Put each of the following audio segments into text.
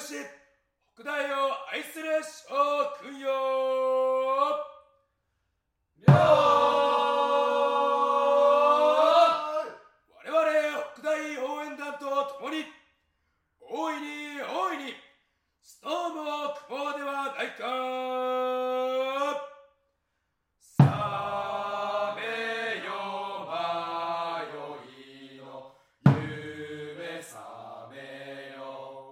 し北大を愛する将軍よ。我々北大応援団と共に大いにストームを組もうではないか。さめよ迷いの夢さめよ。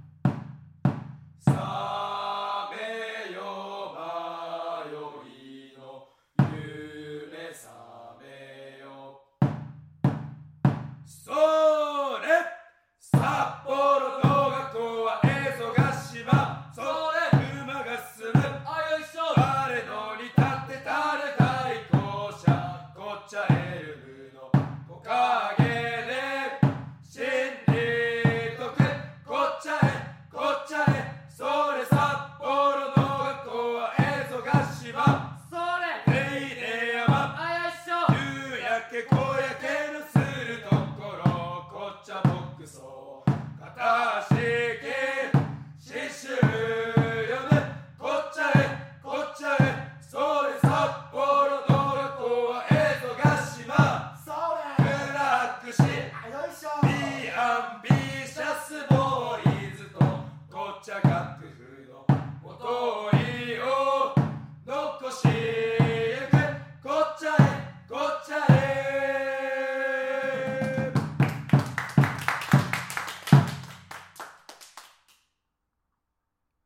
さめよ迷いの夢さめよ。それ札幌農学校は映像が島。それ馬が進む。あよいしょ。誰のに立って誰対向車。こっちゃへ